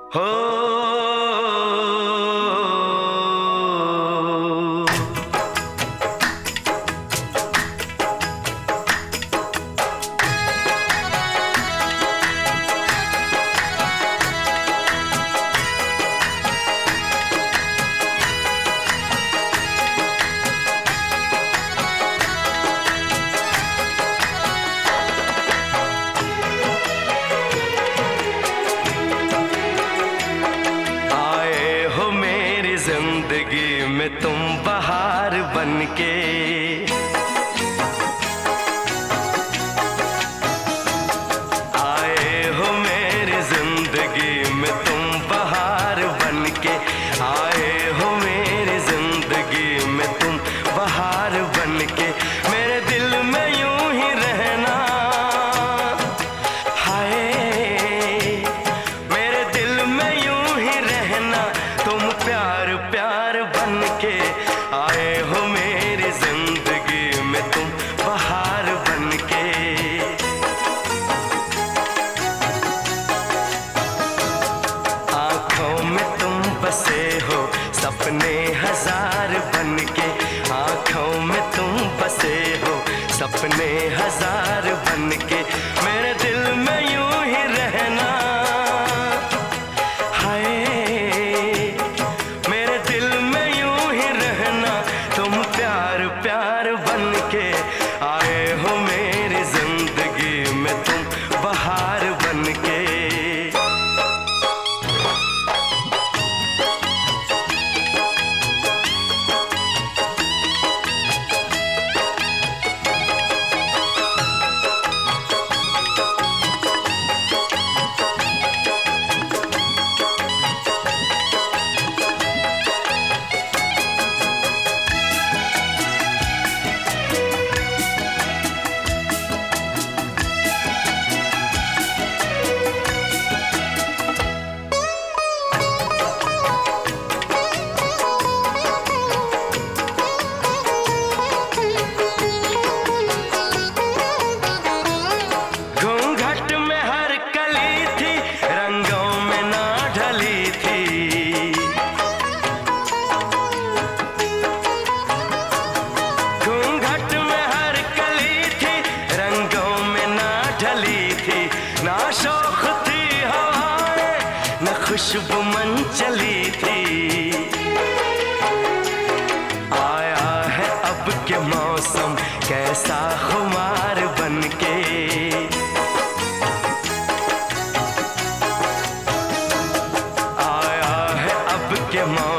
हो जिंदगी में तुम बहार बनके, आए हो मेरी जिंदगी में तुम बहार बनके, आए हो मेरी जिंदगी में तुम बहार बनके। मेरे दिल में यूं ही रहना, हाय मेरे दिल में यूं ही रहना, तुम प्यार प्यार बनके आए हो मेरी जिंदगी में तुम बहार बनके। आंखों में तुम बसे हो सपने हजार बनके, आंखों में तुम बसे हो सपने हजार बनके। मेरे दिल में यूं ही रहना, प्यार बनके आए हो मेरी जिंदगी में तुम बहार बनके। ना शौक थी हवाएं न खुशबू मन चली थी, आया है अब के मौसम कैसा खुमार बनके। आया है अब के मौसम